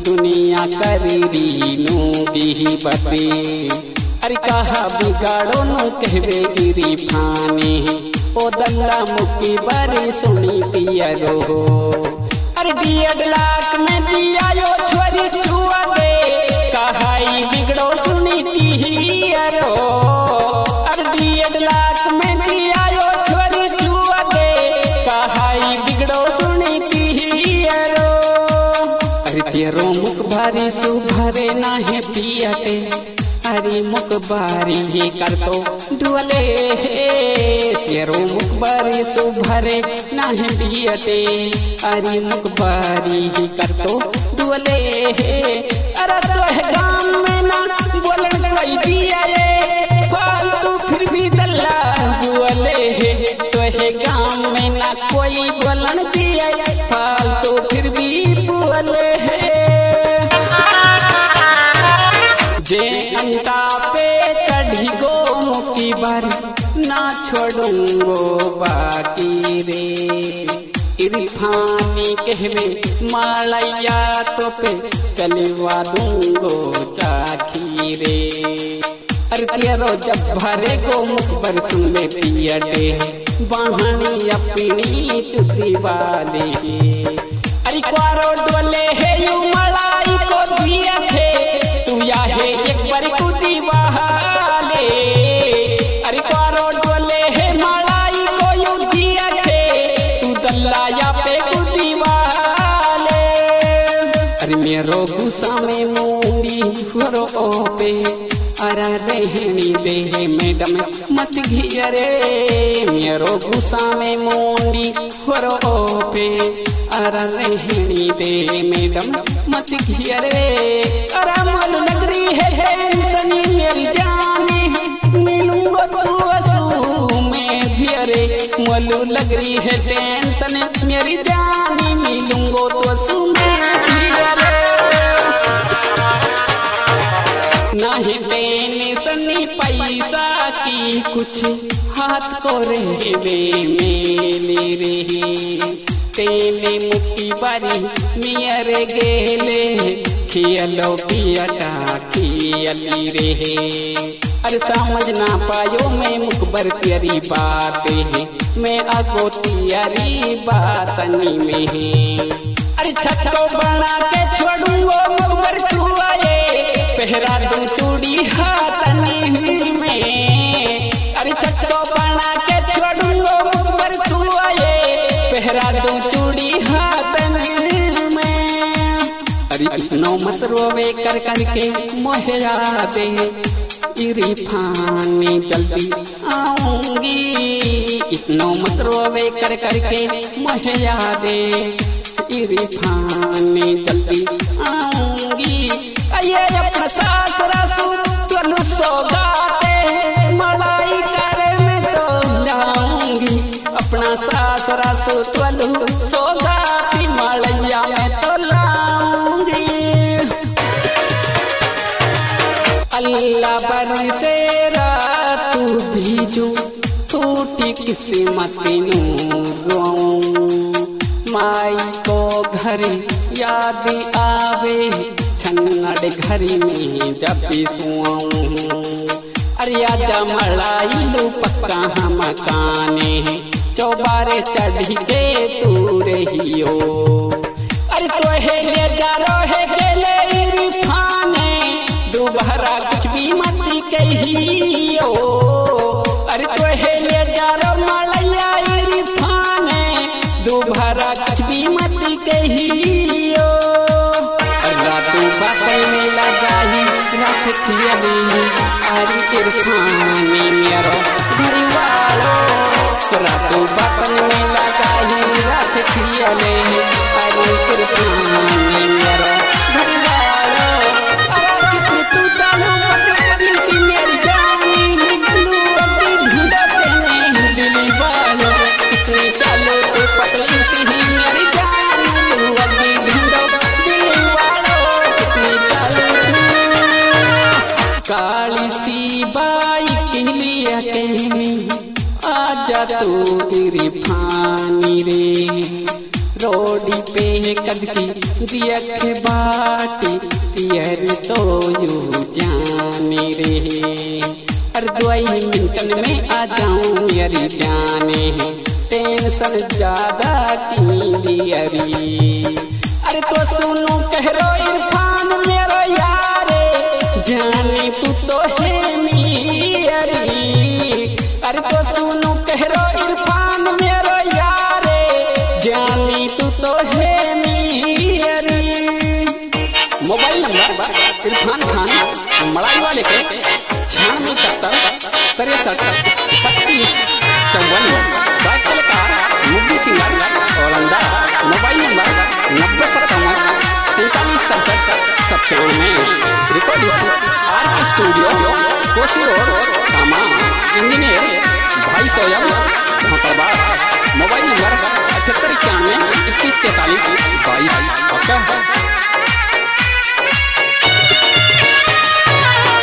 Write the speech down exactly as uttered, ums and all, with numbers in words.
दुनिया करी नू दी बते। अरे कहा बिगाड़ो नु कहवे गिरी फाने ओ दंडा मुक्की बारी सुनी पियरो। अरे डियड लाख में दिया यो छोरी छुआ दे कहाई बिगड़ो सुनी पियरो। अरे डियड लाख में दिया यो छोरी छुआ दे कहाई बिगड़ो सुनी पियरो। अरे तेरो मुख भारी सुभरे ना है पियटे। अरे मुख बारी ही कर तो डुअले तेरो मुख बारी सुभरे नाही बियटे। अरे मुख बारी ही कर तो डुअले अरे तो है गाम में ना बोलन कोई दिया रे फालतू फिर भी दल्ला डुअले। तो है गाम में ना कोई बोलन दिया फालतू फिर भी बोले जे अंता पे चढ़ी गो मुक्की बार ना छोड़ूंगो बाकी रे। इरफानी कहवे मालैया तो पे चलवा दूंगो चाखी रे। अरे तेरो जब भरे गो मुख पर सुन ले पियटे बहानी अपनी चुती वाले। अरे क्वारो डोले है यू मलाई को दिया थे तू या है एक बार कुदी बहाले। अरे क्वारो डोले है मलाई को यू दिया थे तू दल्ला या पे कुदी बहाले। अरे मेरो गुस्सा में मूंगी हुरो पे अरे रहनी दे मैडम मत घियरे। मेरो गुस्सा में मूंगी हुरो पे अरे रहनी दे मैडम मत घियरे। अरे मोल नगरी है टेंशन मेरी जाने मिलूंगो तू असू में भियरे। मोलू लगरी है टेंशन मेरी जाने मिलूंगो तो असू में भियरे। नहीं टेंशन पैसा की कुछ हाथ को रहवे मेले रे। तेने मुक्की बारी मियर गेले खियलो पियटा खियली रे। अरे समझ ना पायो मैं मुखबर तेरी बात है मैं आगो तेरी बातनी में है। अरे छक्को बना के छोड़ूंगो मुखबर छुआए पहरा दूं चूड़ी हाथनी में। अरे छक्को बना के छोड़ूंगो मुखबर छुआए पहरा दूं चूड़ी हाथन में। अरे इतनो मत रोवे कर करके मोहे यादे इरफानी जल्दी आऊंगी। इतनो मत रोवे कर करके मोहे यादे इरफानी जल्दी आऊंगी। अये अपना सास रासू तुलू सौगाते मलाई करे में तो जाऊंगी। अपना सास रासू तुलू सौगाती मालैया में तो लाऊंगी। अल्लाह बरसे रातू भीजू टूटी किस्मत नूरों। माई को घर याद आवे छन्नड़ घरी में जब सुआऊं। अरे आजा मलाई लू पक्का हम काने चौबारे चढ़ी के तू रहियो। अरे तो है ले जारो है गेले इरफाने दोबारा कुछ भी मत कहियो। अरे तो है ले जारो मलैया इरफाने दोबारा कुछ भी मत कहियो। रातू बातल में लगाई रख खियली अरे इरफानी मेरो घर वालो। रातू बातल में लगाई रख खियले अरे इरफानी मेरो घर वालो। अरे कितनी तू चालू पकड़ सी मेरी जानी लू अभी ढूंढा तेने दिली वालो। कितनी चालू तू पकड़ सी मेरी जानी लू अभी ढूंढा दिली वालो। कितनी चालू काली सी बाई कहलिया कहनी आजा तू इरफानी रे। रोडी पे कदकी दिया के बाटी पियर तो यू जाने रे। अरे दुआई मिनटन में आ जाऊं मेरी जाने, टेंशन ज्यादा की अरी। अरे तो सुनो कह रो इरफान मेरो यारे, जाने तू तो है मेरी। अरे तो सुनो कह रो इरफान मेरो यारे, जाने तू तो है मेरी। मोबाइल नंबर इरफान खान मड़ाई वाले के छियानवे इकहत्तर तिरसठ पच्चीस चौवन। मुद्दी सिंगर औलंदा। मोबाइल नंबर नब्बे सत्तावन सैंतालीस सड़सठ सत्तानवे। Record R K studio Kosi road कामा। इंजीनियर भाई सोयम मोबाइल नंबर अठहत्तर इक्यानवे इक्कीस तैतालीस बाईस।